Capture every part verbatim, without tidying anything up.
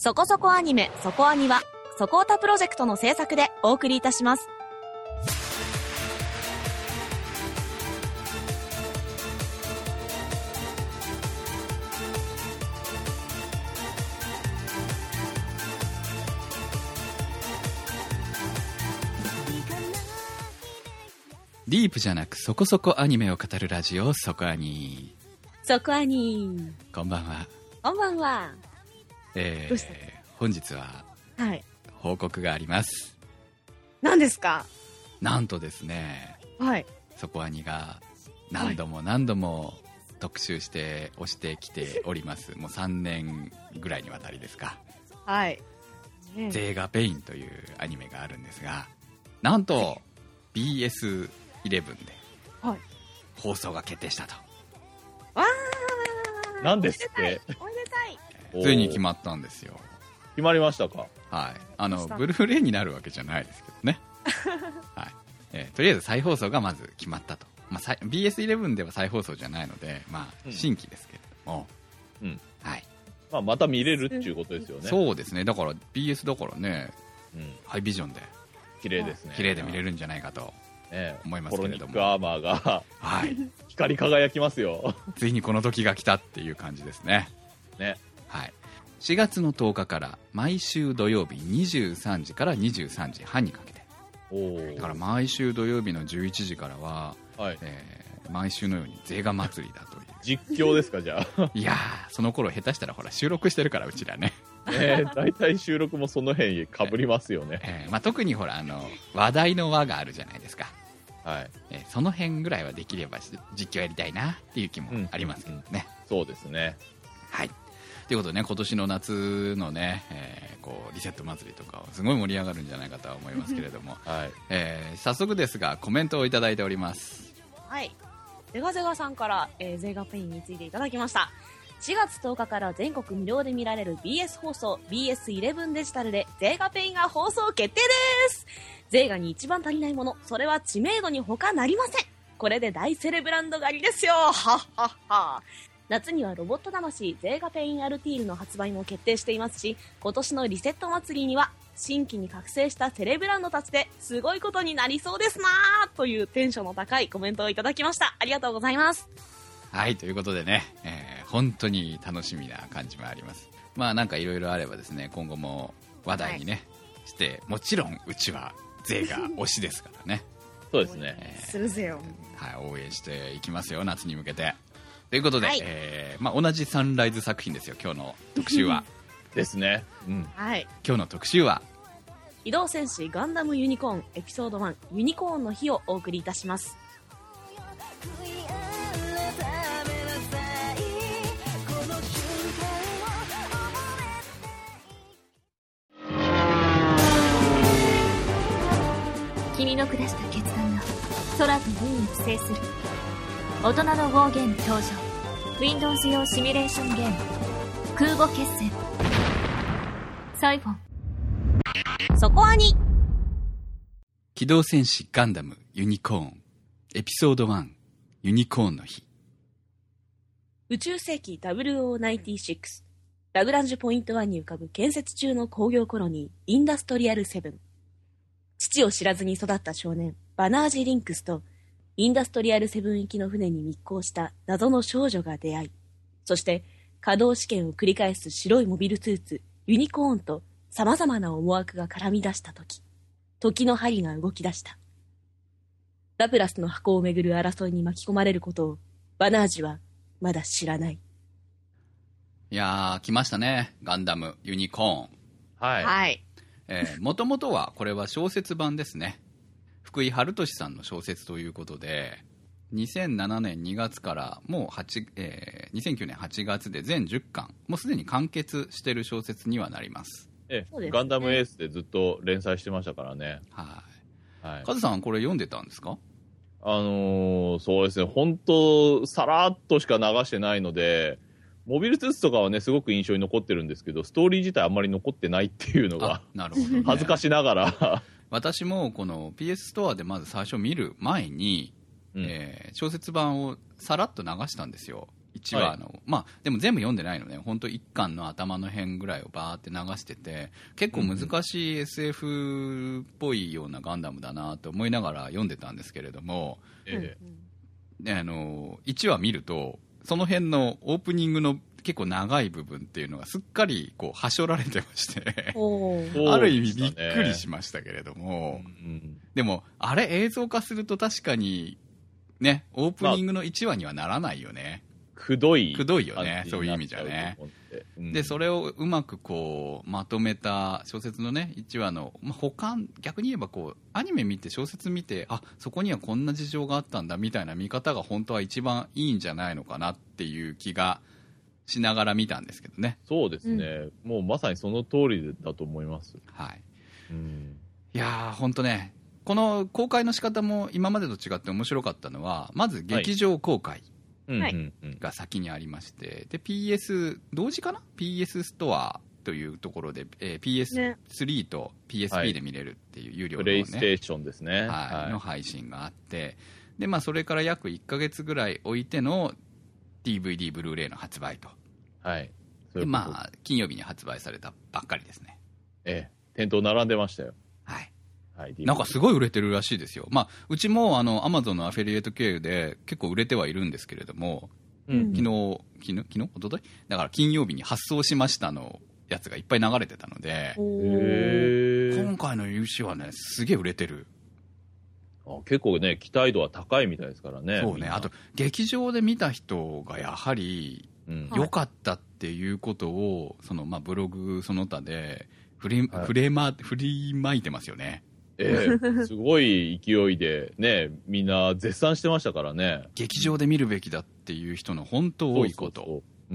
そこそこアニメ、そこアニは、そこおたプロジェクトの制作でお送りいたします。 ディープじゃなくそこそこアニメを語るラジオ、そこアニ。 そこアニ。 こんばんは。 こんばんは。 えー、 どうした？ 本日ははい。 報告があります。 何ですか？ なんとですね、 はい。 そこアニが何度も何度も特集して押してきております。もうさんねんぐらいにわたりですか。 はい。ね、 ゼーガペインというアニメがあるんですが、なんと ビーエスイレブン で放送が決定したと。 わー、 何ですって。 おめでたい。 ついに決まったんですよ。 決まりましたか？ はい。あのブルーレイになるわけじゃないですけどね。はい。えー、とりあえず再放送がまず決まったと。まあ、ビーエスイレブン では再放送じゃないので、まあ、新規ですけれども、 うん、 はい。 まあ、また見れるっていうことですよね。 そうですね。だから ビーエス だからね、うん、ハイビジョンで綺麗ですね。 綺麗で見れるんじゃないかと思いますけれども、 コロニックアーマーが、はい、光り輝きますよ。 ついにこの時が来たっていう感じですね。 ね。 はい。しがつのとおかから毎週土曜日にじゅうさんじからにじゅうさんじはんにかけて、おだから毎週土曜日のじゅういちじからは、はい、えー、毎週のようにゼーガ祭りだという実況ですか？じゃあいやー、その頃下手したらほら収録してるから、うちらね。 えー、大体収録もその辺かぶりますよね。 えーまあ、特にほらあの話題の輪があるじゃないですか。 はい、 えー、その辺ぐらいはできれば実況やりたいなっていう気もありますけどね、うんうん、 そうですね。 はい。ということでね、今年の夏のね、えー、こうリセット祭りとかすごい盛り上がるんじゃないかとは思いますけれども、はい、えー、早速ですがコメントをいただいております。 はい。ゼガゼガさんから、えー、ゼーガペインについていただきました。しがつとおかから全国無料で見られる ビーエス 放送 ビーエスイレブン デジタルでゼーガペインが放送決定です。ゼーガに一番足りないもの、それは知名度に他なりません。これで大セレブランド狩りですよ。はっはっは。夏にはロボット魂ゼーガペインアルティールの発売も決定していますし、今年のリセット祭りには新規に覚醒したセレブランドたちですごいことになりそうですなーというテンションの高いコメントをいただきました。ありがとうございます。 はい、ということでね、えー、本当に楽しみな感じもあります。まあなんかいろいろあればですね、今後も話題にね、はい、してもちろんうちはゼーガ推しですからね。 そうですね、 えー、するぜよ。 はい、応援していきますよ、夏に向けて。ということで、はい、えーまあ、同じサンライズ作品ですよ、今日の特集は。 ですね、うん、 はい、 今日の特集は機動戦士ガンダムユニコーンエピソードワンユニコーンの日をお送りいたします。 君の下した決断が空と海に寄生する大人のウォーゲーム登場。 Windows 用シミュレーションゲーム空母決戦サイフォン。 そこアニ。 機動戦士ガンダムユニコーンエピソードワンユニコーンの日。 宇宙世紀 ダブルオーナインティシックス ラグランジュポイントワンに浮かぶ建設中の工業コロニーインダストリアルセブン。父を知らずに育った少年バナージ・リンクスとインダストリアルセブン行きの船に密航した謎の少女が出会い、そして稼働試験を繰り返す白いモビルスーツユニコーンと様々な思惑が絡み出したとき、時の針が動き出した。ラプラスの箱をめぐる争いに巻き込まれることをバナージはまだ知らない。 いやー、来ましたね、ガンダムユニコーン。 はい、 はい。 えー、もともとはこれは小説版ですね。福井春俊さんの小説ということで、にせんななねんにがつからもう8、えー、にせんきゅうねんはちがつで全じゅっかん、もうすでに完結している小説にはなります。 ええ、ガンダムエースでずっと連載してましたからね。 はい、 はい、 カズさんこれ読んでたんですか？ あのー、そうですね、本当さらっとしか流してないので、モビルスーツとかはねすごく印象に残ってるんですけど、ストーリー自体あんまり残ってないっていうのがなるほど、ね、 恥ずかしながら私もこの ピーエス ストアでまず最初見る前に、うん、えー、小説版をさらっと流したんですよ。 いちわの、はい、まあでも全部読んでないのね、本当いっかんの頭の辺ぐらいをバーって流してて、結構難しい エスエフ っぽいようなガンダムだなと思いながら読んでたんですけれども、ええ、であのいちわ見るとその辺のオープニングの結構長い部分っていうのがすっかりこうはしょられてましてある意味びっくりしましたけれども、うん、でもあれ映像化すると確かにねオープニングのいちわにはならないよね、 くどいくどいよね、そういう意味じゃね、うん、でそれをうまくこうまとめた小説のねいちわの、まあ、補完、逆に言えばこうアニメ見て小説見て、あそこにはこんな事情があったんだみたいな見方が本当は一番いいんじゃないのかなっていう気がしながら見たんですけどね。 そうですね、うん、もうまさにその通りだと思います。 はい、 うん、 いやー本当ね、この公開の仕方も今までと違って面白かったのは、まず劇場公開、はい、が先にありまして、で ピーエス 同時かな ピーエス ストアというところで、えー、ピーエススリー と ピーエスピー で見れるっていう有料の、ね、 プレイステーションですね、 はいはい、の配信があって、で、まあ、それから約いっかげつぐらい置いての ディーブイディー ブルーレイの発売と、 はい、 でまあ金曜日に発売されたばっかりですね。 ええ、店頭並んでましたよ。 はいはい、 なんかすごい売れてるらしいですよ。まあ、うちもあの Amazon のアフィリエイト経由で結構売れてはいるんですけれども、うん、昨日昨日昨日一昨日だから金曜日に発送しましたのやつがいっぱい流れてたので、今回の優勝はねすげえ売れてる。 あ、結構ね期待度は高いみたいですからね。 そうね、あと劇場で見た人がやはり良かったっていうことを、そのまあブログその他で振り、はい、振れま、振りまいてますよね。 えー、すごい勢いでねみんな絶賛してましたからね。 劇場で見るべきだっていう人の本当多いこと。 そうそうそう、うん、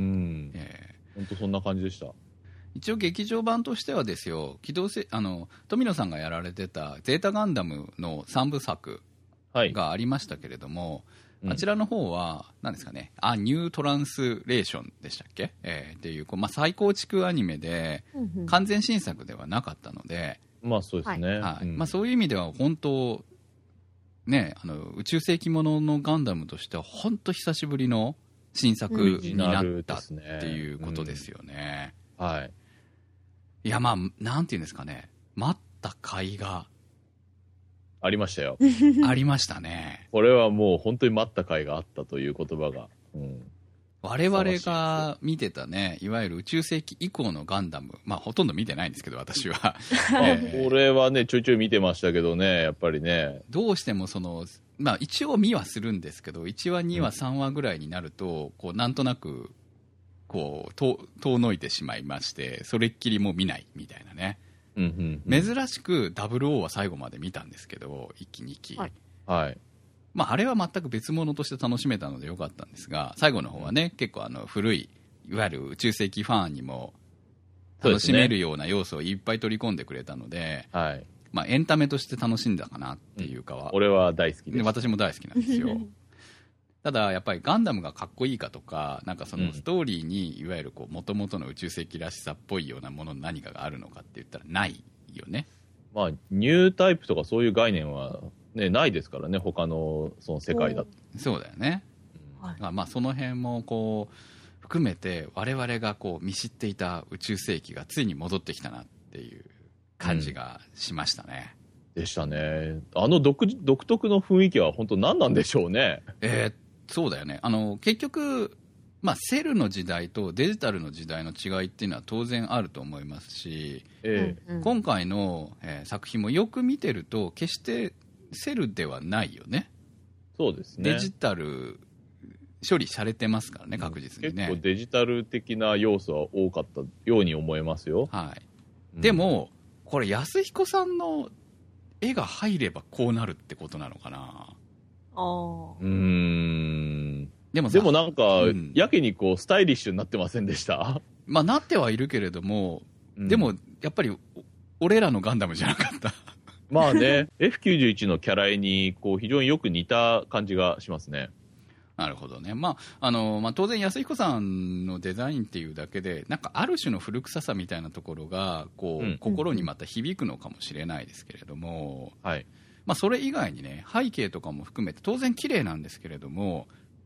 えー、本当そんな感じでした。 一応劇場版としてはですよ、機動せあの富野さんがやられてたゼータガンダムのさんぶさくがありましたけれども、はい、あちらの方は何ですかね、あニュートランスレーションでしたっけ、えー、っていう、こう、まあ、再構築アニメで完全新作ではなかったので、 まあそうですね、 はい、うん、まあ、そういう意味では本当ね、あの宇宙世紀もののガンダムとしては本当久しぶりの新作になったっていうことですよね。 うん、はい。 いや、まあなんていうんですかね、待った甲斐がありましたよ。 ありましたね。 これはもう本当に待った甲斐があったという言葉が、うん、 我々が見てたね、いわゆる宇宙世紀以降のガンダム、まあほとんど見てないんですけど私は、 えー、これはねちょいちょい見てましたけどね、やっぱりねどうしてもその、まあ、一応見はするんですけど、いちわにわさんわぐらいになると、こうなんとなくこう遠のいてしまいまして、それっきりもう見ないみたいなね、うんうんうん、珍しく ダブルオー は最後まで見たんですけど、いっきにき、はい、はい、まあ、あれは全く別物として楽しめたのでよかったんですが、最後の方はね結構あの古いいわゆる宇宙世紀ファンにも楽しめるような要素をいっぱい取り込んでくれたので、はい、まあ、エンタメとして楽しんだかなっていうかは、 うん、俺は大好きです。 私も大好きなんですよ。ただやっぱりガンダムがかっこいいかとか、なんかそのストーリーにいわゆるもともとの宇宙世紀らしさっぽいようなもの何かがあるのかって言ったらないよね。 まあニュータイプとかそういう概念は、ね、ないですからね、他のその世界だと。 そうだよね、うん、まあその辺もこう含めて我々がこう見知っていた宇宙世紀がついに戻ってきたなっていう感じがしましたね、 うん、でしたね。あの 独, 独特の雰囲気は本当何なんでしょうね。 えーそうだよね。あの結局、まあ、セルの時代とデジタルの時代の違いっていうのは当然あると思いますし、えー、今回の、えー、作品もよく見てると決してセルではないよね。 そうですね。 デジタル処理されてますからね、確実にね。 結構デジタル的な要素は多かったように思えますよ。 はい、うん、でもこれ安彦さんの絵が入ればこうなるってことなのかな。 あうーんでもでもなんか、うん、やけにこうスタイリッシュになってませんでした？ まあなってはいるけれども、うん、でもやっぱり俺らのガンダムじゃなかったまあねエフきゅうじゅういち のキャラ絵にこう非常によく似た感じがしますね。 なるほどね。まああのまあ、当然安彦さんのデザインっていうだけでなんかある種の古臭さみたいなところがこう、うん、心にまた響くのかもしれないですけれども、はい、まあ、それ以外にね背景とかも含めて当然綺麗なんですけれども、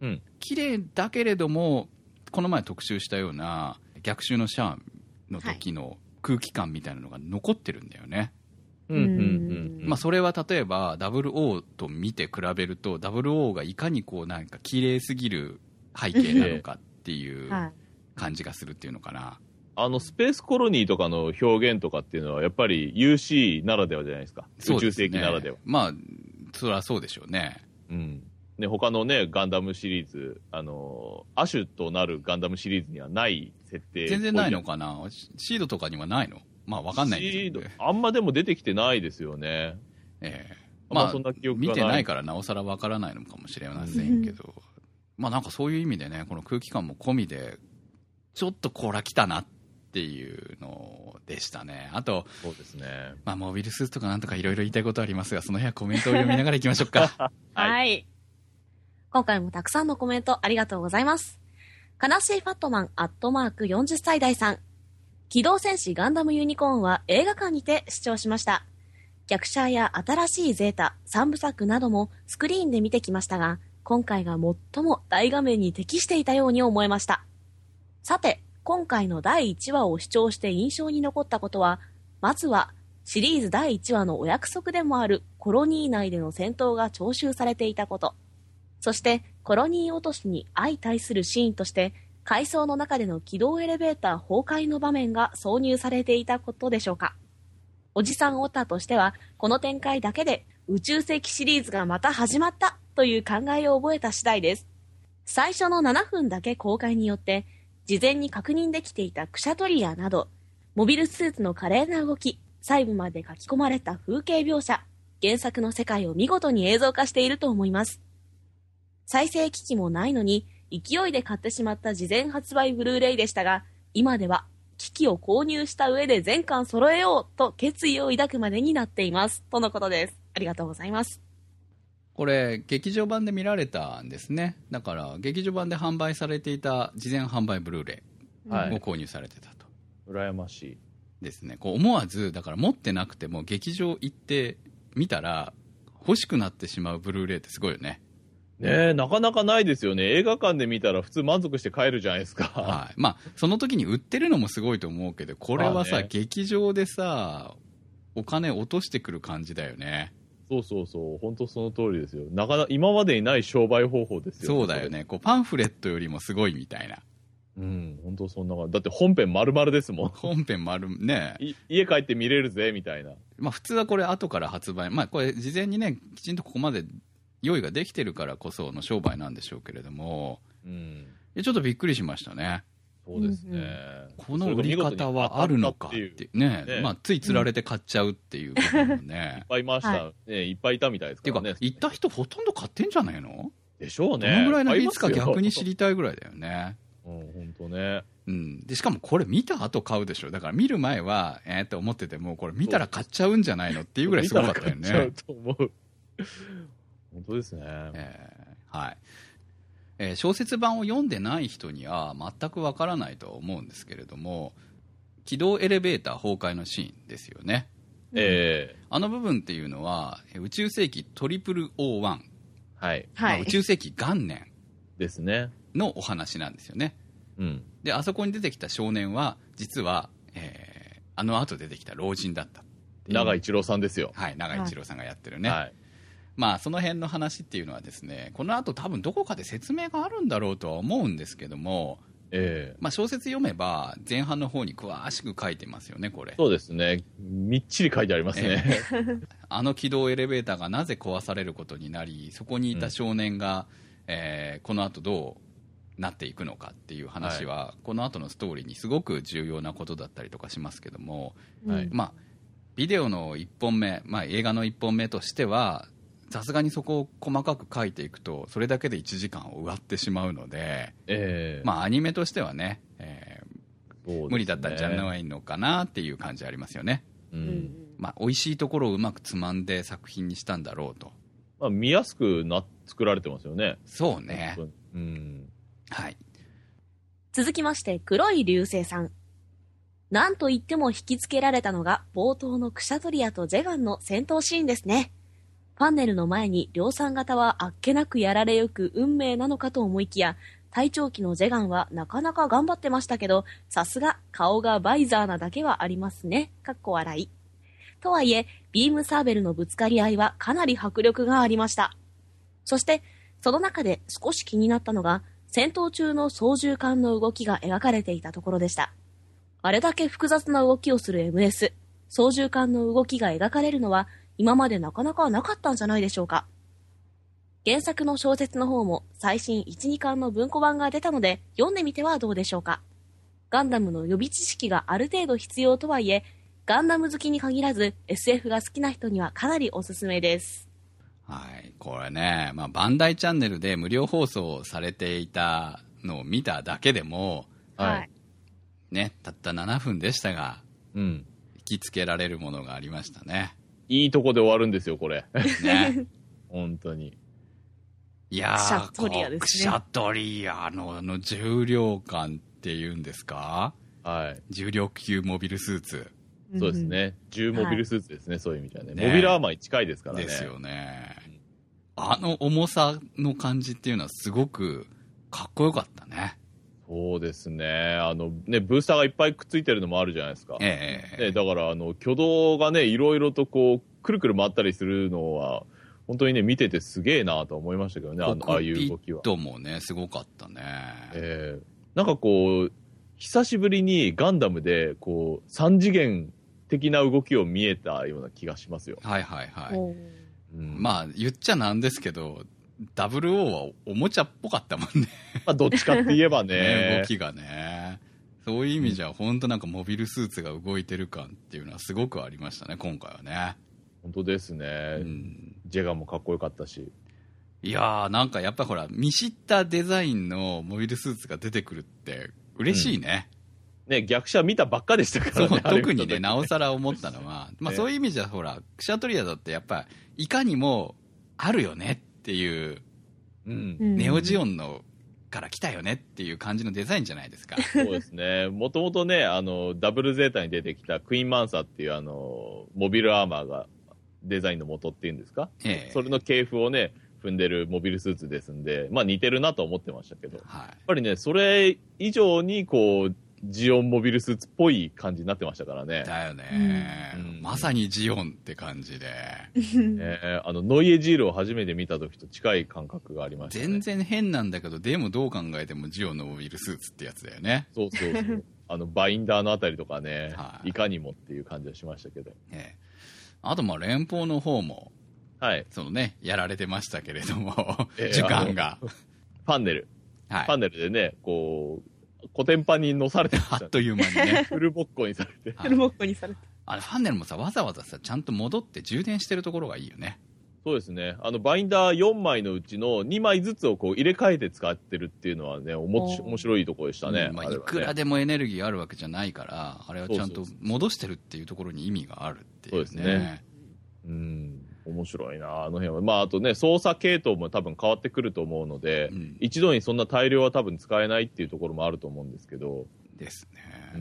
うん。 綺麗だけれども、この前特集したような逆襲のシャアの時の空気感みたいなのが残ってるんだよね。 うんうんうん。 まあ、それは例えば ダブルオー と見て比べると ダブルオー がいかにこうなんか綺麗すぎる背景なのかっていう感じがするっていうのかな。 あのスペースコロニーとかの表現とかっていうのはやっぱり ユーシー ならではじゃないですか。宇宙世紀ならでは。 まあそれはそうでしょうね。 うん。ね、他のねガンダムシリーズ、あの亜種となるガンダムシリーズにはない設定。 全然ないのかな。シードとかにはないの。まあわかんないんですけど、ね、 あんまでも出てきてないですよね。 ええー、まあそんな記憶がない、 見てないからなおさらわからないのかもしれませんけど、まあなんかそういう意味でね、この空気感も込みでちょっとこら来たなっていうのでしたね。あとそうですね。 まあモビルスーツとかなんとかいろいろ言いたいことありますが、その辺はコメントを読みながらいきましょうか。 はい、はい。今回もたくさんのコメントありがとうございます。悲しいファットマンアットマークよんじゅっさい代さん。機動戦士ガンダムユニコーンは映画館にて視聴しました。逆者や新しいゼータ、三部作などもスクリーンで見てきましたが、今回が最も大画面に適していたように思えました。さて、今回のだいいちわを視聴して印象に残ったことは、まずはシリーズだいいちわのお約束でもあるコロニー内での戦闘が徴収されていたこと、そしてコロニー落としに相対するシーンとして、階層の中での軌道エレベーター崩壊の場面が挿入されていたことでしょうか。おじさんオタとしては、この展開だけで宇宙世紀シリーズがまた始まったという考えを覚えた次第です。最初のななふんだけ公開によって、事前に確認できていたクシャトリアなど、モビルスーツの華麗な動き、細部まで書き込まれた風景描写、原作の世界を見事に映像化していると思います。再生機器もないのに、勢いで買ってしまった事前発売ブルーレイでしたが、今では機器を購入した上で全巻揃えようと決意を抱くまでになっています。とのことです。ありがとうございます。 これ劇場版で見られたんですね。だから劇場版で販売されていた事前販売ブルーレイを購入されてたと。 はい、羨ましいですね。こう思わずだから持ってなくても劇場行って見たら欲しくなってしまうブルーレイってすごいよね。 ねえ、なかなかないですよね。映画館で見たら普通満足して帰るじゃないですか。 はい。まあ、その時に売ってるのもすごいと思うけど、これはさ、ね、劇場でさ、お金落としてくる感じだよね。 そうそうそう。本当その通りですよ。なかなか今までにない商売方法ですよね。 そうだよね。こうパンフレットよりもすごいみたいな。 うん、本当そんな感じ。だって本編丸々ですもん。 本編丸、ね。 家帰って見れるぜ、みたいな。 まあ普通はこれ後から発売。まあこれ事前にね、きちんとここまで用意ができてるからこその商売なんでしょうけれども、うん、ちょっとびっくりしましたね。 そうですね。 この売り方はあるのかっていうね、ね、まあつい釣られて買っちゃうっていう部分もね。 いっぱいいました、はい、ね、いっぱいいたみたいですからね。 っていうか、行った人ほとんど買ってんじゃないの？ でしょうね。 どのぐらいの率か逆に知りたいぐらいだよね。 うん、本当ね。 うん。で、しかもこれ見た後買うでしょ。だから見る前は、えーって思ってても、これ見たら買っちゃうんじゃないのっていうぐらいすごかったよね。 見たら買っちゃうと思う。本当ですね。 えー、はい。えー、小説版を読んでない人には全くわからないと思うんですけれども、軌道エレベーター崩壊のシーンですよね。 えー、 あの部分っていうのは宇宙世紀トリプルオーワン、 はいまあ、宇宙世紀元年ですねのお話なんですよね。 うん、 であそこに出てきた少年は実は、えー、あの後出てきた老人だった永井一郎さんですよ。 はい、永井一郎さんがやってるね、 はい、 まあその辺の話っていうのはですね、この後多分どこかで説明があるんだろうとは思うんですけども、 えーまあ、小説読めば前半の方に詳しく書いてますよね。これそうですね、みっちり書いてありますね、 えー、あの軌道エレベーターがなぜ壊されることになり、そこにいた少年が、うんえー、この後どうなっていくのかっていう話は、はい、この後のストーリーにすごく重要なことだったりとかしますけども、はい、まあビデオのいっぽんめ、まあ、映画のいっぽんめとしてはさすがにそこを細かく書いていくとそれだけでいちじかんを奪ってしまうので、 えーまあ、アニメとしてはね、えーね、 無理だったんじゃないのかなっていう感じありますよね、うんまあ、美味しいところをうまくつまんで作品にしたんだろうと、 まあ、見やすくな作られてますよね。 そうね、 うん、 はい。 続きまして黒い流星さん、なんといっても引きつけられたのが冒頭のクシャトリアとジェガンの戦闘シーンですね。フファンネルの前に量産型はあっけなくやられゆく運命なのかと思いきや、隊長機のジェガンはなかなか頑張ってましたけど、さすが顔がバイザーなだけはありますね。かっこ笑い。とはいえ、ビームサーベルのぶつかり合いはかなり迫力がありました。そして、その中で少し気になったのが、戦闘中の操縦桿の動きが描かれていたところでした。あれだけ複雑な動きをする エムエス、操縦桿の動きが描かれるのは、今までなかなかなかったんじゃないでしょうか。原作の小説の方も最新いち、にかんの文庫版が出たので読んでみてはどうでしょうか。ガンダムの予備知識がある程度必要とはいえ、ガンダム好きに限らず エスエフ が好きな人にはかなりおすすめです。 はい、これね、まあ、バンダイチャンネルで無料放送されていたのを見ただけでも、 はい。 ね、たったななふんでしたが、 うん。 引きつけられるものがありましたね。 いいとこで終わるんですよ、これ。 ね。 本当に。 いやー、 クシャトリアですねクシャトリアのあの重量感っていうんですか、 はい。 重量級モビルスーツ。 そうですね。重モビルスーツですね、はい、そういう意味じゃね。 ねモビルアーマーに近いですからね。 ですよね。あの重さの感じっていうのはすごくかっこよかったね。 そうですね。あのね、ブースターがいっぱいくっついてるのもあるじゃないですか。 ええね、だから、あの、挙動がね、いろいろとこう、くるくる回ったりするのは、本当にね、見ててすげえなと思いましたけどね、あのああいう動きは。 コクピットもね、すごかったね。 ええなんかこう、久しぶりにガンダムで、こう、三次元的な動きを見えたような気がしますよ。 はいはいはい。 うん、 まあ、言っちゃなんですけど、ダブルオー はおもちゃっぽかったもんね。 まあ、どっちかって言えばね。 ね動きがね。そういう意味じゃ、本当なんかモビルスーツが動いてる感っていうのはすごくありましたね、今回はね。 本当ですね。うん、ジェガンもかっこよかったし。 いやー、なんかやっぱほら、見知ったデザインのモビルスーツが出てくるって嬉しいね。 うん、ね、逆者見たばっかでしたからね。 そう、特にね、なおさら思ったのは、まあそういう意味じゃほら、クシャトリアだってやっぱ、いかにもあるよねっていう、うん、ネオジオンのから来たよねっていう感じのデザインじゃないですか。 そうですね。もともとね、あの、ダブルゼータに出てきたクイーンマンサーっていうあの、モビルアーマーがデザインの元っていうんですか、ええ、それの系譜をね、踏んでるモビルスーツですんで、まあ似てるなと思ってましたけど、はい、やっぱりね、それ以上にこう、ジオンモビルスーツっぽい感じになってましたからね。 だよね、うん、まさにジオンって感じで、 えー、あのノイエジールを初めて見た時と近い感覚がありましたね。 全然変なんだけど、でもどう考えてもジオンのモビルスーツってやつだよね。 そうそうそうあのバインダーのあたりとかね、はい、いかにもっていう感じはしましたけど、 えー、あとまあ連邦の方もはい、 そのね、やられてましたけれども、えー、時間がファンネル、はい、ファンネルでね、こうコテンパンに乗されてました、ね、 あっという間にね。 フルボッコにされて。 フルボッコにされて。 あれ、ファンネルもさ、わざわざさ、ちゃんと戻って充電してるところがいいよね。 そうですね。あの、バインダーよんまいのうちのにまいずつをこう入れ替えて使ってるっていうのはね、おもし面白いところでしたね。 うん、まあ、いくらでもエネルギーあるわけじゃないから、あれはちゃんと戻してるっていうところに意味があるっていうね。そうですね。 うん。面白いな、あの辺は。まあ、あとね、操作系統も多分変わってくると思うので、うん、一度にそんな大量は多分使えないっていうところもあると思うんですけど。 ですね。うん。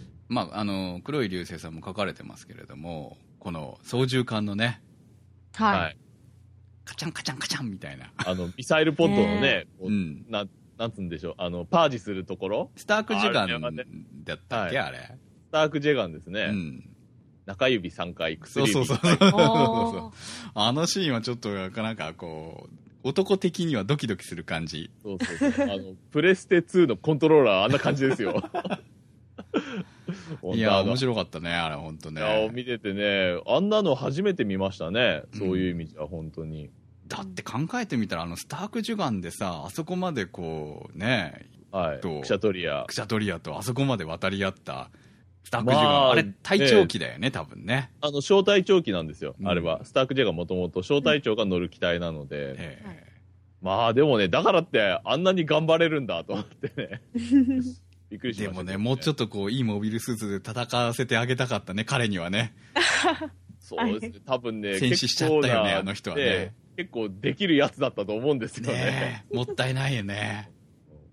まあ、あの、黒い流星さんも書かれてますけれども、この操縦桿のね、 はい。 カチャンカチャンカチャンみたいな。 あの、ミサイルポッドのね、うん、な、なんつうんでしょう、あの、パージするところ。 スタークジェガンだったっけ、あれ。 スタークジェガンですね。うん。中指さんかい、薬指そうそうそうそうあのシーンはちょっとなんかこう男的にはドキドキする感じ。 そうそうそうあのプレステツーのコントローラーあんな感じですよ。 いや面白かったね、あれ本当ね。 いや見ててね、あんなの初めて見ましたね、そういう意味じゃ、うん、本当に。 だって考えてみたら、あのスタークジュガンでさ、あそこまでこうね、 はい、クシャトリアクシャトリアとあそこまで渡り合ったスタークジェガン、まあ、あれ隊長機だよね、ね、多分ね。 あの小隊長機なんですよ、うん、あれは。スタークジェガンもともと小隊長が乗る機体なので、うん、まあでもね、だからってあんなに頑張れるんだと思ってね。びっくりしました、ね。でもね、 もうちょっとこういいモビルスーツで戦わせてあげたかったね、彼にはね。 そうですね、多分ね、 戦死しちゃったよね、あの人はね。 結構できるやつだったと思うんですよね。 ねもったいないよね。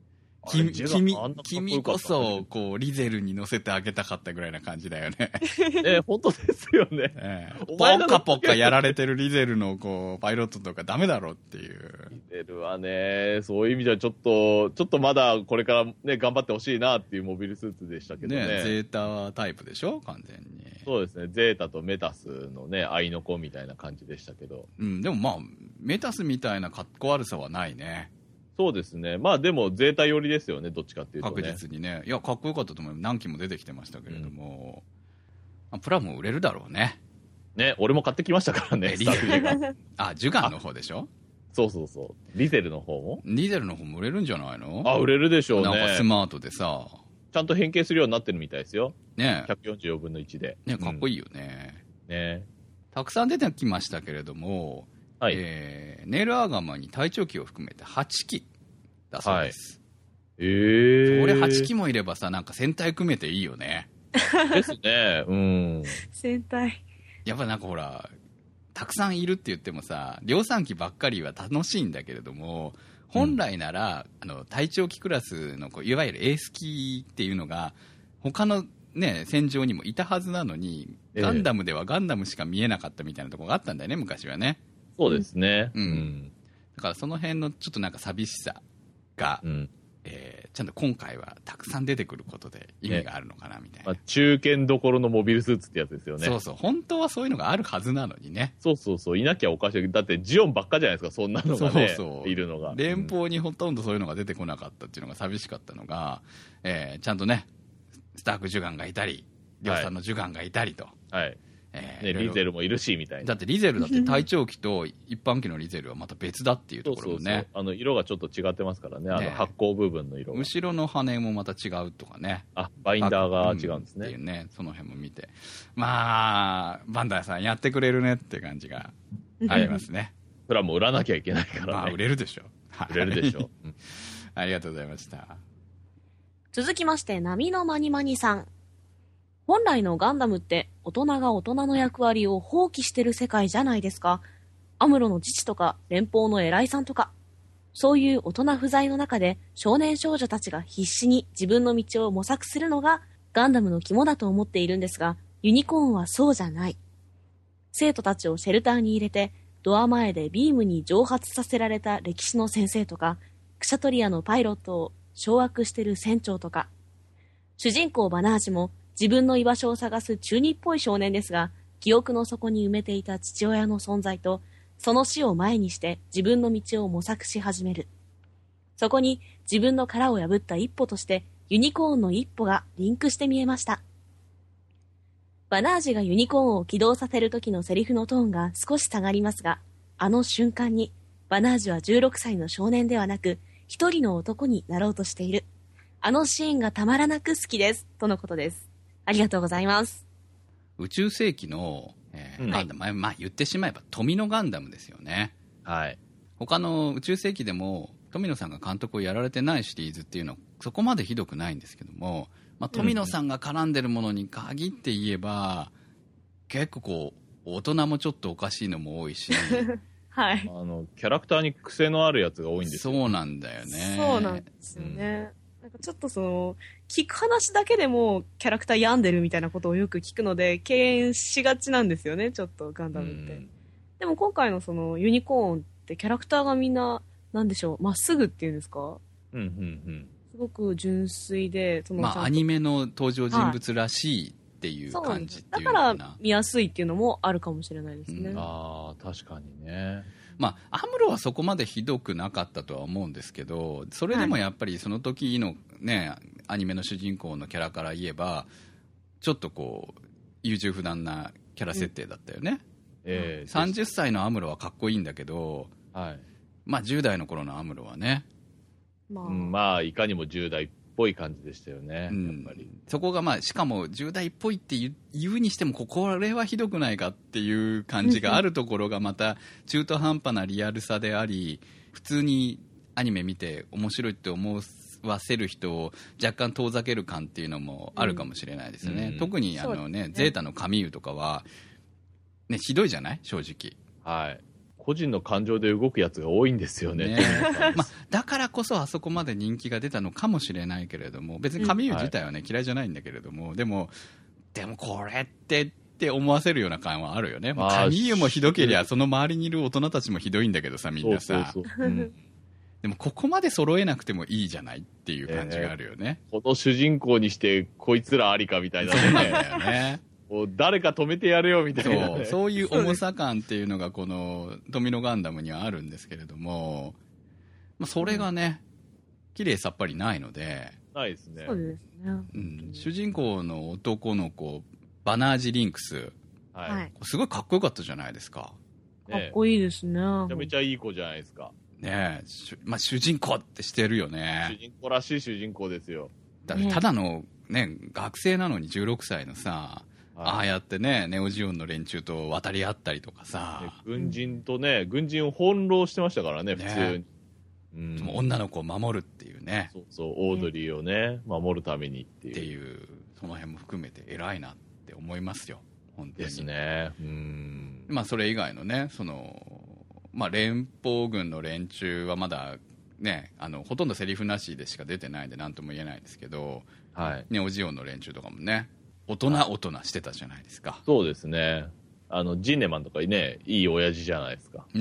君君君こそこうリゼルに乗せてあげたかったぐらいな感じだよね。 えー、本当ですよね。 えー、ポッカポッカやられてるリゼルのこうパイロットとかダメだろっていう。 リゼルはね、そういう意味ではちょっとちょっとまだこれからね頑張ってほしいなっていうモビルスーツでしたけどね。 ね、ゼータタイプでしょ完全に。 そうですね、ゼータとメタスのね愛の子みたいな感じでしたけど。 うん、でもまあメタスみたいなかっこ悪さはないね。 そうですね。まあでも、ゼータ寄りですよね、どっちかっていうと、ね。 確実にね。いや、かっこよかったと思う。何機も出てきてましたけれども。うん、プラも売れるだろうね。 ね、俺も買ってきましたからね、 リゼル。あ、ジュガンの方でしょ？ そうそうそう。リゼルの方もリゼルの方も売れるんじゃないの？ あ、売れるでしょうね。 なんかスマートでさ。 ちゃんと変形するようになってるみたいですよ。 ねひゃくよんじゅうよんぶんのいちで。 ね、かっこいいよね。 うん、ねたくさん出てきましたけれども、はい、えー、ネイルアーガマに隊長機を含めてはちき。だそうです。 はい、えー、 これはちきもいればさ、なんか戦隊組めていいよね。 ですね。うん。 戦隊。 やっぱなんかほら、たくさんいるって言ってもさ、量産機ばっかりは楽しいんだけれども、本来なら、うん、あの隊長機クラスのこういわゆるエース機っていうのが他のね戦場にもいたはずなのに、ガンダムではガンダムしか見えなかったみたいなところがあったんだよね、昔はね。 そうですね。 うん。うん、だからその辺のちょっとなんか寂しさが、うん、えー、ちゃんと今回はたくさん出てくることで意味があるのかなみたいな、ね、 まあ、中堅どころのモビルスーツってやつですよね。 そうそう、本当はそういうのがあるはずなのにね。 そうそうそう、いなきゃおかしい。だってジオンばっかじゃないですか、そんなのがね。そうそう、いるのが連邦にほとんどそういうのが出てこなかったっていうのが寂しかったのが、えー、ちゃんとねスターク・ジュガンがいたり量産のジュガンがいたりと、 はい、えーね、リゼルもいるしみたいな。 だってリゼルだって隊長機と一般機のリゼルはまた別だっていうところもね。そうそうそう、 あの色がちょっと違ってますからね、あの発光部分の色が、 後ろの羽もまた違うとかね。 あ、バインダーが違うんですね、 っていうね、その辺も見て、まあバンダイさんやってくれるねって感じがありますね。 プラも売らなきゃいけないからね。 まあ売れるでしょ。 売れるでしょ。うん、 ありがとうございました。 続きまして波のマニマニさん。本来のガンダムって大人が大人の役割を放棄してる世界じゃないですか。アムロの父とか連邦の偉いさんとか、そういう大人不在の中で少年少女たちが必死に自分の道を模索するのがガンダムの肝だと思っているんですが、ユニコーンはそうじゃない。生徒たちをシェルターに入れてドア前でビームに蒸発させられた歴史の先生とか、クシャトリアのパイロットを掌握してる船長とか、主人公バナージも自分の居場所を探す中二っぽい少年ですが、記憶の底に埋めていた父親の存在と、その死を前にして自分の道を模索し始める。そこに自分の殻を破った一歩として、ユニコーンの一歩がリンクして見えました。バナージがユニコーンを起動させる時のセリフのトーンが少し下がりますが、あの瞬間に、バナージはじゅうろくさいの少年ではなく、一人の男になろうとしている。あのシーンがたまらなく好きです。とのことです。ありがとうございます。 宇宙世紀の、えーうん、ガンダム、まあ、言ってしまえば富野ガンダムですよね。 はい。 他の宇宙世紀でも富野さんが監督をやられてないシリーズっていうのはそこまでひどくないんですけども、まあ、富野さんが絡んでるものに限って言えば、うん、結構こう大人もちょっとおかしいのも多いしはい、 あのキャラクターに癖のあるやつが多いんですよ。 そうなんだよね。 そうなんですよね、うん、なんかちょっとその聞く話だけでもキャラクター病んでるみたいなことをよく聞くので敬遠しがちなんですよね、ちょっとガンダムって、うん、でも今回のそのユニコーンってキャラクターがみんななんでしょう、まっすぐっていうんですか、 うんうんうん、 すごく純粋で、そのまあアニメの登場人物らしいっていう感じっていうのかな、 だから見やすいっていうのもあるかもしれないですね、 うん、ああ確かにね。 まあ、アムロはそこまでひどくなかったとは思うんですけど、それでもやっぱりその時の、ね、アニメの主人公のキャラから言えばちょっとこう優柔不断なキャラ設定だったよね、うんえー、さんじゅっさいのアムロはかっこいいんだけど、 はいまあ、じゅう代の頃のアムロはね、 まあ、うん、まあいかにもじゅう代っぽい感じでしたよね、うん、やっぱりそこが、まあ、しかもじゅう代っぽいって言う、言うにしてもこれはひどくないかっていう感じがあるところがまた中途半端なリアルさであり、普通にアニメ見て面白いって思わせる人を若干遠ざける感っていうのもあるかもしれないですよね、うん、特にあの、ねね、ゼータのカミーユとかは、ね、ひどいじゃない正直。 はい、 個人の感情で動くやつが多いんですよね。 ねまあ、だからこそあそこまで人気が出たのかもしれないけれども、別に神湯自体はね、うん、嫌いじゃないんだけれども、でも、でもこれってって思わせるような感はあるよね。まあ、神湯もひどけりゃ、その周りにいる大人たちもひどいんだけどさ、みんなさ。そうそうそう、うん、でもここまで揃えなくてもいいじゃないっていう感じがあるよね。 えー、この主人公にしてこいつらありかみたいなね。 そうなんだよね。 もう誰か止めてやれよみたいな、ね、 そう、そういう重さ感っていうのがこの富野ガンダムにはあるんですけれども、まあ、それがね、うん、綺麗さっぱりないので。 ないですね。 そうですね。 うん、主人公の男の子、バナージ・リンクス。 はい。 すごいかっこよかったじゃないですか。 かっこいいですね。 めちゃめちゃいい子じゃないですか。 ねえ、まあ、主人公ってしてるよね。 主人公らしい主人公ですよ。 だってただのね、学生なのにじゅうろくさいのさ、ああやってね、ネオジオンの連中と渡り合ったりとかさ、 ね、軍人とね、軍人を翻弄してましたからね、普通に。 うん、女の子を守るっていうね。 そうそう、オードリーをね、守るためにっていう。 っていう、その辺も含めて偉いなって思いますよ、本当に。 ですね。うん。 まあ、それ以外のね、その、まあ、連邦軍の連中はまだ、ね、あのほとんどセリフなしでしか出てないんで何とも言えないですけど、 はい、 ネオジオンの連中とかもね、大人大人してたじゃないですか。 そうですね。あのジンネマンとかね、いい親父じゃないですか。 うん。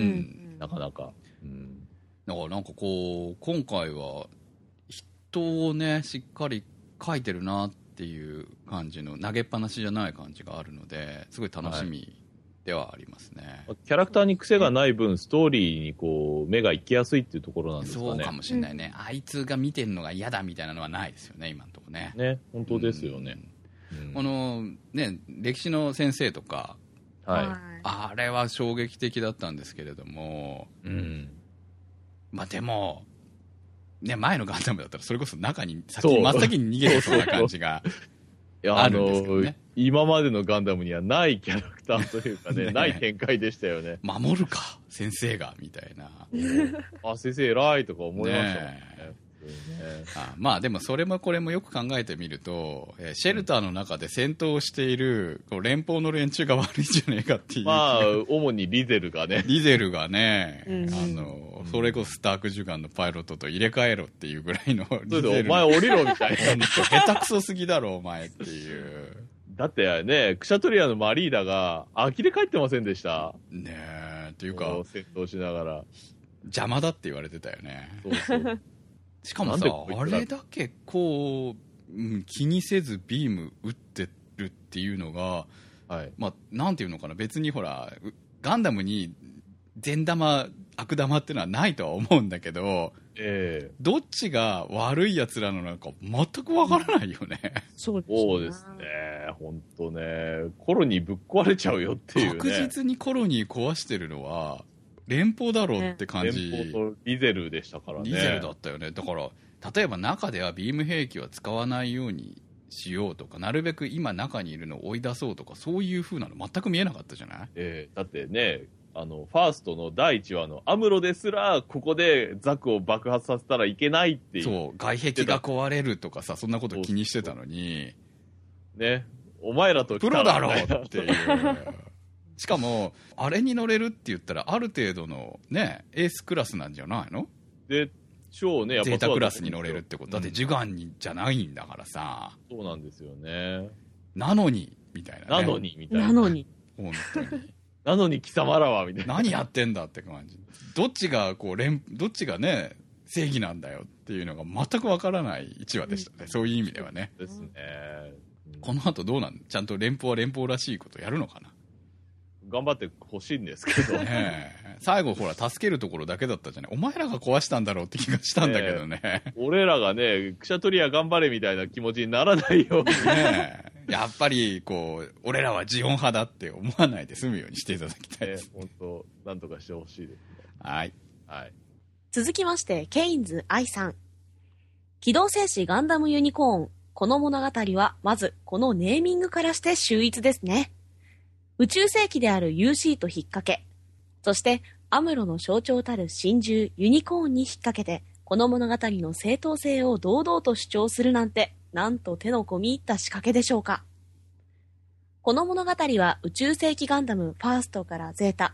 なかなか。うん。 だからなんかこう今回は人をねしっかり描いてるなっていう感じの投げっぱなしじゃない感じがあるので、すごい楽しみではありますね。 はい、キャラクターに癖がない分ストーリーにこう目が行きやすいっていうところなんですかね。 そうかもしれないね。うん、あいつが見てるのが嫌だみたいなのはないですよね、今のところね。 ね、本当ですよね。 うん、このね歴史の先生とか、 はい、 あれは衝撃的だったんですけれども、 うん、 まあでもね、前のガンダムだったらそれこそ中に先真っ先に逃げてそうな感じがあるんですけどね。 今までのガンダムにはないキャラクターというかね、ねない展開でしたよね。 守るか先生がみたいな。 あ、先生偉いとか思いましたもんね。ねあまあでもそれもこれもよく考えてみると、えー、シェルターの中で戦闘をしているこう連邦の連中が悪いんじゃねえかっていう。 まあ主にリゼルがねリゼルがね、 うん、 あのそれこそスターク呪願のパイロットと入れ替えろっていうぐらいのリゼル。 お前降りろみたいな。 下手くそすぎだろお前っていう。 だってね、クシャトリアのマリーダが呆れ返ってませんでしたねえっていうか戦闘しながら邪魔だって言われてたよね。 そうそうしかもさ、あれだけこう、うん、気にせずビーム撃ってるっていうのが、 はい、 まあ、なんていうのかな、別にほら、ガンダムに善玉、悪玉っていうのはないとは思うんだけど、 えー、 どっちが悪い奴らなのか全くわからないよね。 そうですね。 そうですね。本当ね、コロニーぶっ壊れちゃうよっていうね。 確実にコロニー壊してるのは、連邦だろうって感じ、 ね、連邦とリゼルでしたからね。 リゼルだったよね。だから例えば中ではビーム兵器は使わないようにしようとか、なるべく今中にいるのを追い出そうとか、そういう風なの全く見えなかったじゃない。 えー、だってね、あのファーストのだいいちわのアムロですらここでザクを爆発させたらいけないっていう。 そう外壁が壊れるとかさ、そんなこと気にしてたのにね、お前らとプロだろっていうしかもあれに乗れるって言ったらある程度のねエースクラスなんじゃないの。 でしょうね、やっぱゼータクラスに乗れるってことだって呪願にじゃないんだからさ。 そうなんですよね。 なのにみたいな、ね、 なのにみたいな。 なのに本当になのに貴様らはみたいな。 何やってんだって感じ。どっちがこう連どっちがね正義なんだよっていうのが全くわからないいちわでしたね、うん、そういう意味ではね。 ですね、 うん、この後どうなん、ちゃんと連邦は連邦らしいことやるのかな。 頑張ってほしいんですけどね。最後ほら助けるところだけだったじゃない。お前らが壊したんだろうって気がしたんだけどね。ね俺らがねクシャトリア頑張れみたいな気持ちにならないようにね。やっぱりこう俺らはジオン派だって思わないで済むようにしていただきたいです、ね。 本当なんとかしてほしいですね。 はい、 はい、 続きましてケインズ愛さん。機動戦士ガンダムユニコーン。この物語はまずこのネーミングからして秀逸ですね。宇宙世紀である ユーシー と引っ掛け、そしてアムロの象徴たる真珠ユニコーンに引っ掛けて、この物語の正当性を堂々と主張するなんて、なんと手の込み入った仕掛けでしょうか。この物語は宇宙世紀ガンダムファーストからゼータ、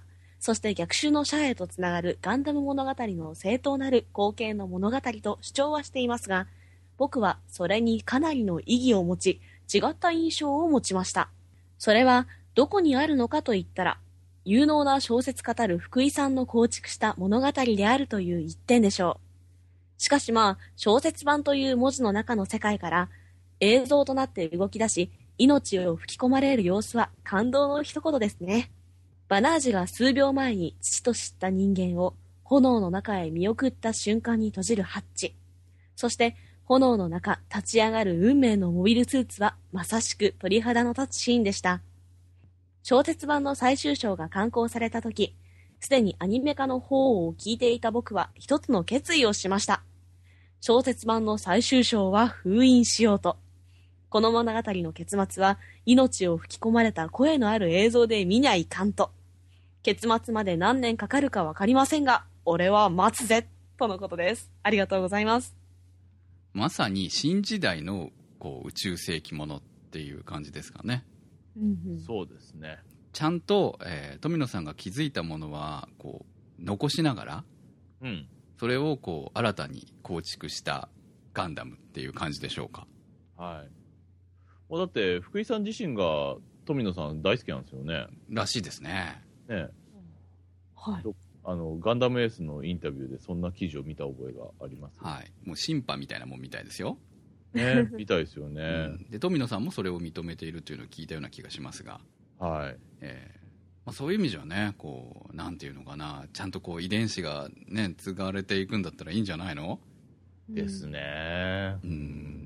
そして逆襲のシャアへとつながるガンダム物語の正当なる後継の物語と主張はしていますが、僕はそれにかなりの意義を持ち、違った印象を持ちました。それはどこにあるのかと言ったら、有能な小説家たる福井さんの構築した物語であるという一点でしょう。しかしまあ、小説版という文字の中の世界から映像となって動き出し、命を吹き込まれる様子は感動の一言ですね。バナージが数秒前に父と知った人間を炎の中へ見送った瞬間に閉じるハッチ。そして炎の中立ち上がる運命のモビルスーツはまさしく鳥肌の立つシーンでした。小説版の最終章が刊行されたとき、すでにアニメ化の方を聞いていた僕は一つの決意をしました。小説版の最終章は封印しようと。この物語の結末は命を吹き込まれた声のある映像で見ないかんと。結末まで何年かかるかわかりませんが、俺は待つぜとのことです。ありがとうございます。 まさに新時代のこう宇宙世紀ものっていう感じですかね。 うんうん、そうですね。 ちゃんと、えー、富野さんが気づいたものはこう残しながら、うん、それをこう新たに構築したガンダムっていう感じでしょうか。 はい。だって福井さん自身が富野さん大好きなんですよね。 らしいですね。 ね、 はい、 あのガンダムエースのインタビューでそんな記事を見た覚えがあります、 はい、もう審判みたいなもんみたいですよ。 ね、みたいですよね、うん、 で富野さんもそれを認めているというのを聞いたような気がしますが、 はいえーまあ、そういう意味じゃね、こうなんていうのかな、ちゃんとこう遺伝子が、ね、継がれていくんだったらいいんじゃないのですね。 うん、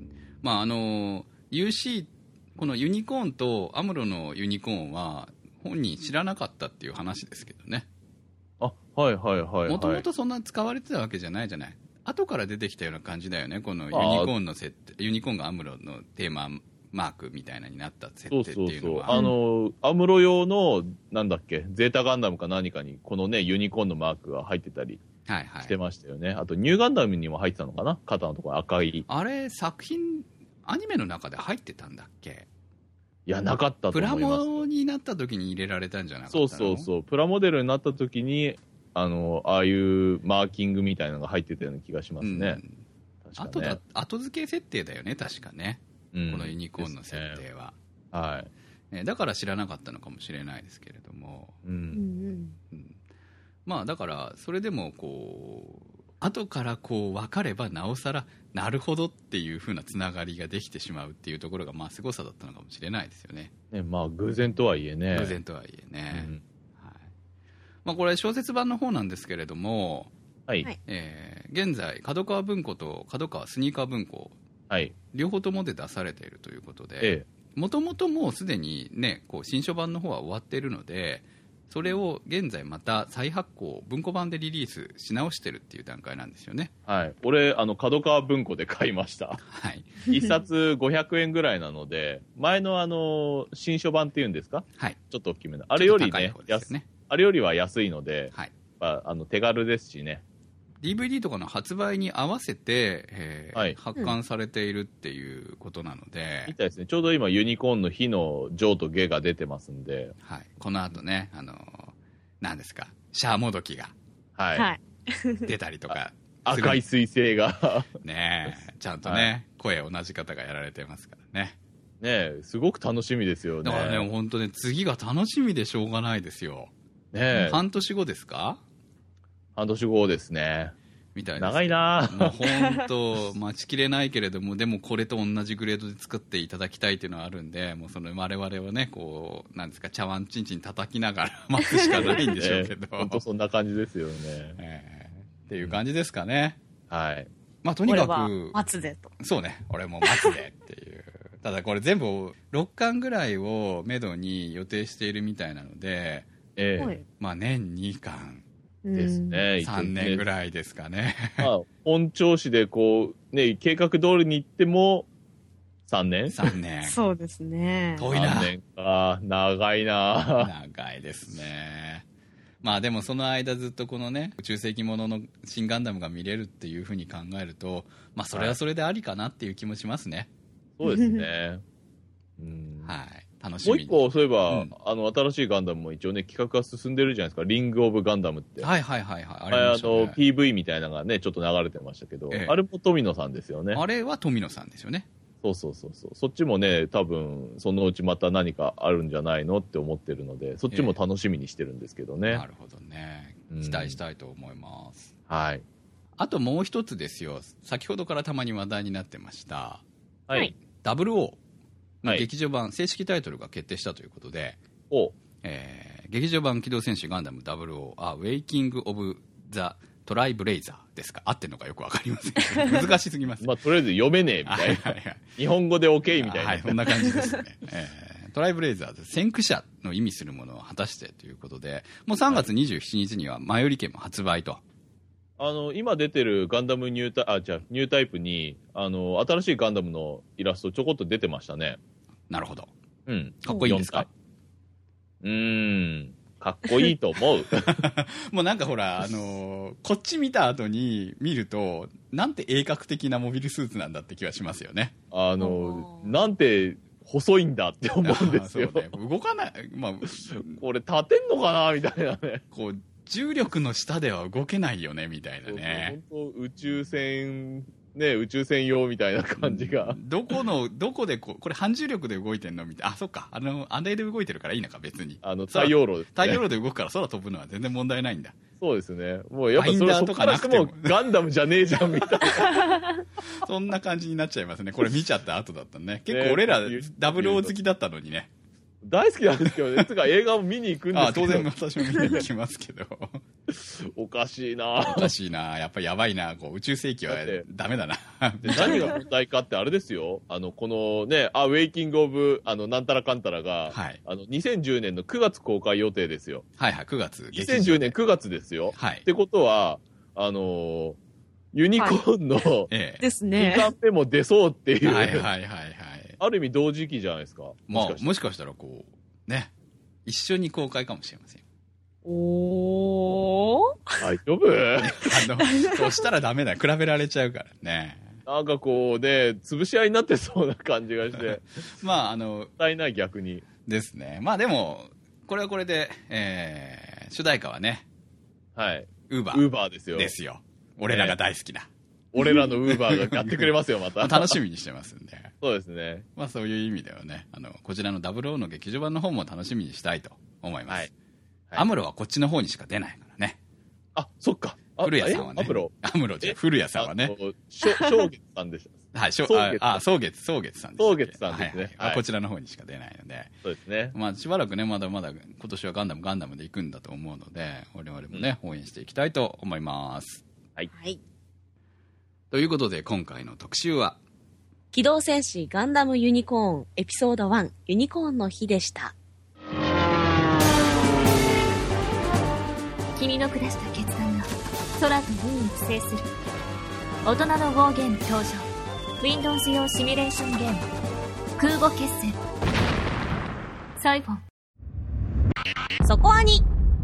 まああの ユーシー このユニコーンとアムロのユニコーンは本人知らなかったっていう話ですけどね。 あ、はいはいはい、はい、 もともとそんな使われてたわけじゃないじゃない。後から出てきたような感じだよね、このユニコーンの設定、ユニコーンがアムロのテーママークみたいなになった設定っていうのは、そうそうそう、 あのアムロ用のなんだっけゼータガンダムか何かにこのねユニコーンのマークが入ってたりしてましたよね、はいはい、あとニューガンダムにも入ってたのかな、肩のところ赤い。 あれ作品アニメの中で入ってたんだっけ。 いやなかったと思います。 プラモになった時に入れられたんじゃなかったの。 そうそうそう、プラモデルになった時にあのああいうマーキングみたいなのが入ってたような気がしますね、うん、確かね。 後だ後付け設定だよね確かね、うん、このユニコーンの設定は、 ね、はい、 だから知らなかったのかもしれないですけれども、うんうん、まあだからそれでもこう後からこう分かればなおさらなるほどっていう風なつながりができてしまうっていうところがまあすごさだったのかもしれないですよね。 ね、まあ偶然とはいえね。 偶然とはいえね。うん、はい、まあこれ小説版の方なんですけれども、はい、えー、現在角川文庫と角川スニーカー文庫、はい、両方ともで出されているということで、もともともうすでにねこう新書版の方は終わっているので。それを現在また再発行文庫版でリリースし直してるっていう段階なんですよね。 はい、俺あの角川文庫で買いました、はい、いっさつごひゃくえんぐらいなので前のあの新書版っていうんですか、はい、ちょっと大きめなあれより ね, ねあれよりは安いので、はい、まあ、あの手軽ですしね。 ディーブイディー とかの発売に合わせて、えーはい、発刊されているっていうことなので、 みたいですね。ちょうど今ユニコーンの火のジョーとゲが出てますんで、 はい、この後ね、あのー、何ですかシャアもどきが、 はい、 出たりとか赤い彗星がねえちゃんとね、はい、声同じ方がやられてますからね。 ねえすごく楽しみですよね。 だからね本当ね次が楽しみでしょうがないですよ。ねえ半年後ですか。 半年後ですね。 みたいです。 長いな。 もう本当待ちきれないけれども、でもこれと同じグレードで作っていただきたいっていうのはあるんで、もうその我々はねこうなんですか茶碗ちんちん叩きながら待つしかないんでしょうけど。 本当そんな感じですよね。 えー、っていう感じですかね。 うん、はい。 まあとにかく待つぜと。 そうね。俺も待つぜっていう。ただこれ全部ろっかんぐらいをめどに予定しているみたいなので、えー、まあ年にかん。 ですね、 さんねんぐらいですかね。 まあ、本調子でこう、ね、計画通りに行ってもさんねん ? さん 年。 そうですね。 遠いな。 さんねんか。長いな。 長いですね。まあでもその間ずっとこのね、宇宙世紀ものの新ガンダムが見れるっていうふうに考えると、まあそれはそれでありかなっていう気もしますね。 はい、そうですね。 うん、はい。 楽しみに。 もう一個そういえば、 うん、 あの新しいガンダムも一応ね企画が進んでるじゃないですか。リングオブガンダムって。 はいはいはいはい。 あれ、あの ピーブイ みたいなのがねちょっと流れてましたけど、ええ、あれも富野さんですよね。 あれは富野さんですよね。 そうそうそうそう。そっちもね多分そのうちまた何かあるんじゃないのって思ってるので、そっちも楽しみにしてるんですけどね。ええ、 なるほどね。期待したいと思います。 うん、はい。 あともう一つですよ。先ほどからたまに話題になってました。 はい。 ダブルオー の劇場版、はい、正式タイトルが決定したということで、 おえー、劇場版機動戦士ガンダム ダブルオー あウェイキング・オブ・ザ・トライブレイザーですか。合ってるのかよくわかりません。難しすぎます。 まあとりあえず読めねえみたいな。はいはいはい、日本語で OK みたいな。 はい、そんな感じですね。えー、トライブレイザーで先駆者の意味するものを果たしてということで、もうさんがつにじゅうしちにちには前売り券も発売と。 あの今出てるガンダムニュータあじゃニュータイプにあの新しいガンダムのイラストちょこっと出てましたね。 なるほど。 うん。 かっこいいんですか？ うーん。かっこいいと思う。 もうなんかほら、あのー、こっち見た後に見ると、なんて鋭角的なモビルスーツなんだって気はしますよね。 あの、なんて細いんだって思うんですよ。 そうね、動かない、まあ、 これ立てんのかなみたいなね。 こう、重力の下では動けないよねみたいなね。 本当宇宙船ね宇宙船用みたいな感じが。 どこのどこでこうこれ反重力で動いてんのみたいな。あ、そっか。あのあれで動いてるからいいのか別に。 あの太陽炉ですね。 太陽炉で動くから空飛ぶのは全然問題ないんだ。 そうですね。もうやっぱそれそこからしてもガンダムじゃねえじゃんみたいな。 そんな感じになっちゃいますね。これ見ちゃった後だったね。結構俺らダブルオー好きだったのにね。 大好きなんですけどね。つか映画を見に行くんですけど。 あ、当然私も見に行きますけど。 おかしいなおかしいなやっぱやばいなこう宇宙世紀はダメだな。 何が問題かってあれですよ。あの、このね、あ、ウェイキングオブ、あの、なんたらかんたらが、はい、あの、にせんじゅうねんのくがつ公開予定ですよ。 はいはい、くがつ。 にせんじゅうねんくがつですよ。はい。ってことは、あのー、ユニコーンの、はい、 ですね。 にかんめも出そうっていう。 はいはいはいはい。 ある意味同時期じゃないですか。 まあ、もしかしたらこう、ね、一緒に公開かもしれません。 おー。大丈夫？ あの、そうしたらダメだ。比べられちゃうからね。 なんかこうね、潰し合いになってそうな感じがして。 まあ、あの、 ったいない逆に。 ですね。まあでも、これはこれで、えー、主題歌はね。 はい。 ウーバー。 ウーバーですよ。 ですよ。俺らが大好きな。 俺らのウーバーがやってくれますよ、また。 楽しみにしてますんで。 そうですね。 まあそういう意味ではね、あの、こちらのダブルオーの劇場版の方も楽しみにしたいと思います。はい。はい、アムロはこっちの方にしか出ないからね。 あ、そっか。 古谷さんはね。 アムロアムロじゃ古谷さんはね。 正月さんでした。 はい、そう、あ、そう月、そう月さんです。 そう月さんですね。はいはい、こちらの方にしか出ないので。 そうですね。 まあしばらくね、まだまだ今年はガンダムガンダムで行くんだと思うので、我々もね、うん、応援していきたいと思います。 はい。はい。 ということで今回の特集は、 機動戦士ガンダムユニコーンエピソードワンユニコーンの日でした。 君の下した決断が空と海を制する大人のウォーゲーム登場。 Windows 用シミュレーションゲーム空母決戦サイフォン。 そこはに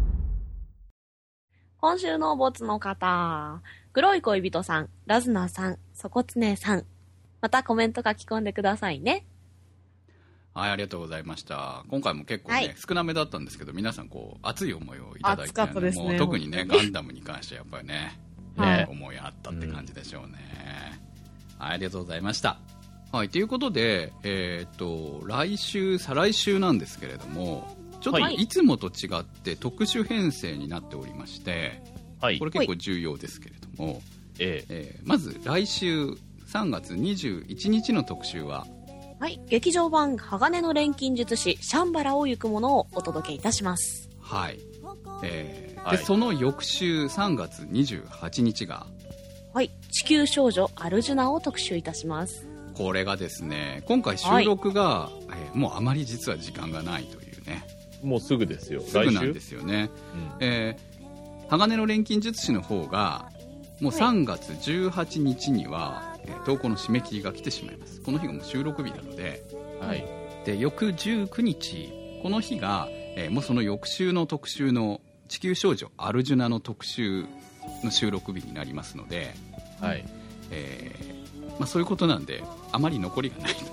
今週のボツの方、黒い恋人さん、ラズナさん、そこつねさん、またコメント書き込んでくださいね。 はい、ありがとうございました。今回も結構ね、はい、少なめだったんですけど、皆さんこう熱い思いをいただいて、 熱かったですね、 もう特にねガンダムに関してはやっぱりね、はい、思いあったって感じでしょうね、うん、はい、ありがとうございました。はい、ということで、えー、っと来週再来週なんですけれども、ちょっといつもと違って特殊編成になっておりまして、はい、これ結構重要ですけれども、はい、えーえー、まず来週さんがつにじゅういちにちの特集は、 はい、劇場版鋼の錬金術師シャンバラを行くものをお届けいたします。 はい、えー、で、はい、その翌週さんがつにじゅうはちにちが、 はい、地球少女アルジュナを特集いたします。 これがですね、今回収録が、はい、えー、もうあまり実は時間がないというね。 もうすぐですよ。 すぐなんですよね、うん、えー、鋼の錬金術師の方がもうさんがつじゅうはちにちには、はい、投稿の締め切りが来てしまいます。この日がもう収録日なので、はい、で翌じゅうくにち、この日が、えー、もうその翌週の特集の地球少女アルジュナの特集の収録日になりますので、はい、えーまあ、そういうことなんであまり残りがないと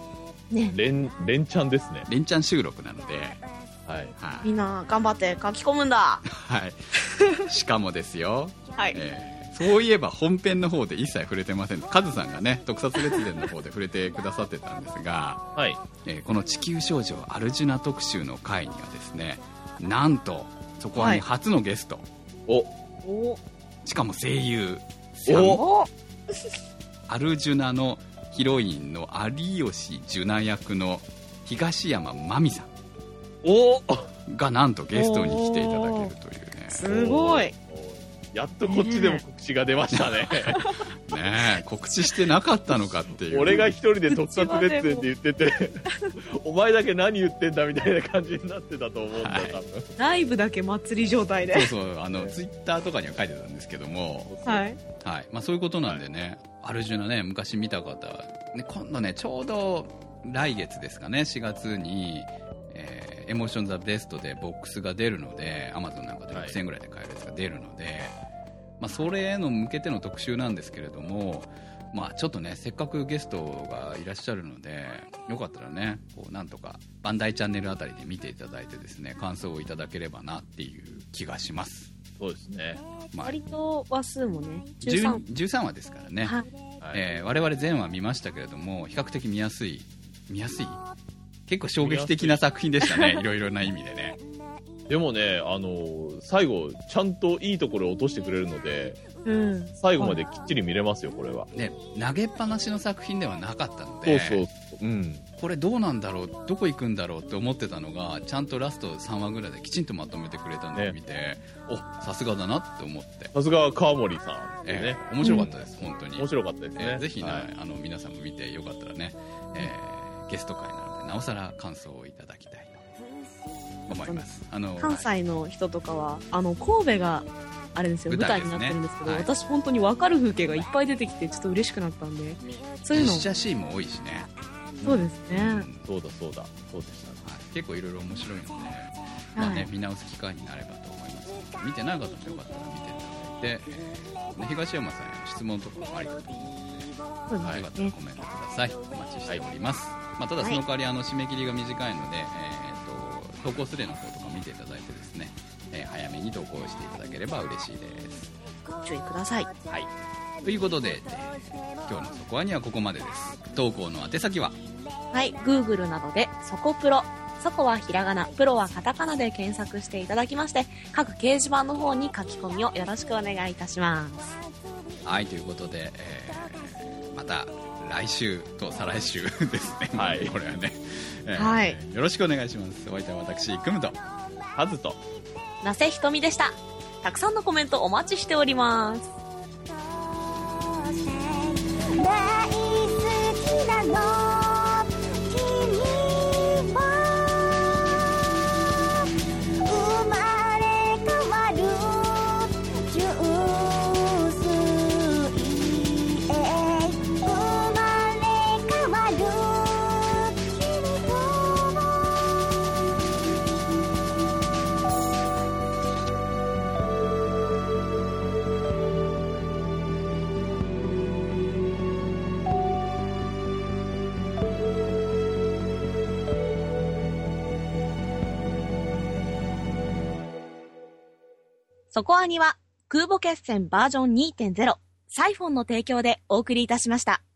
ね、 連連チャンですね。 連チャン収録なので、 はい、 はい、みんな頑張って書き込むんだ。 はいしかもですよ、 はい、 えー、そういえば本編の方で一切触れてません。カズさんがね特撮列伝の方で触れてくださってたんですが、 はい、 えー、この地球少女アルジュナ特集の回にはですね、なんとそこは初のゲスト、 はい、 おしかも声優おアルジュナのヒロインの有吉ジュナ役の東山真美さんおがなんとゲストに来ていただけるというね。 すごい。 やっとこっちでも告知が出ましたね。 ねえ、告知してなかったのかっていう。 俺が一人で特撮列伝って言っててお前だけ何言ってんだみたいな感じになってたと思うんだ、はい、多分ライブだけ祭り状態で。 そうそう、あのツイッターとかには書いてたんですけども、 はい、 はい、まあ、そういうことなんでね、はい、アルジュナね昔見た方、ね、今度ねちょうど来月ですかね、しがつに、えー、エモーションザベストでボックスが出るので、アマゾンなんかでろくせんえんぐらいで買えるやつが出るので、はい、まあ、それへの向けての特集なんですけれども、まあ、ちょっとねせっかくゲストがいらっしゃるので、よかったらねこうなんとかバンダイチャンネルあたりで見ていただいてですね、感想をいただければなっていう気がします。 そうですね、 まあ、割と話数もねじゅうさん, じゅうさんわですからね、はい、えー、我々全話見ましたけれども、比較的見やすい見やすい結構衝撃的な作品でしたねいろいろな意味でね。 でもね、あのー、最後ちゃんといいところを落としてくれるので、うん、最後まできっちり見れますよこれは。 ね、投げっぱなしの作品ではなかったので、 そうそう、うん、 これどうなんだろう、どこ行くんだろうって思ってたのが、ちゃんとラストさんわぐらいできちんとまとめてくれたのを見て、ね、お、さすがだなって思って。 さすが川森さん、ね、 えー、面白かったです、うん、本当に面白かったですね、 えー、ぜひね、 はい、 あの皆さんも見てよかったらね、えー、ゲスト会なのでなおさら感想をいただきたいと思います。あの関西の人とかはあの神戸があれですよ、舞台になってるんですけど、はい、私本当に分かる風景がいっぱい出てきてちょっと嬉しくなったんで、そういうの実写シーンも多いしね。 そうですね、うん、 そうだそうだそうでしたね、 はい、結構いろいろ面白いので、まあね、はい、見直す機会になればと思います。見てない方もよかったら見ていただいて、えー、東山さんへの質問とかもありだと思うので、はい、よかったらコメントください。お待ちしております、はい。まあ、ただその代わりあの締め切りが短いので、えー、と投稿スレの方とか見ていただいてですね、えー、早めに投稿していただければ嬉しいです。 ご注意ください。 はい、ということで、えー、今日のそこはにはここまでです。投稿の宛先は、 はい、Google などでそこプロ、そこはひらがな、プロはカタカナで検索していただきまして、各掲示板の方に書き込みをよろしくお願いいたします。 はい、ということで、えー、また来週と再来週ですね。はい、これはね、えーはい、よろしくお願いします。お相手は私クムとカズと那瀬ひとみでした。たくさんのコメントお待ちしております。大好きなのそこアニは空母決戦バージョン にてんゼロ サイフォンの提供でお送りいたしました。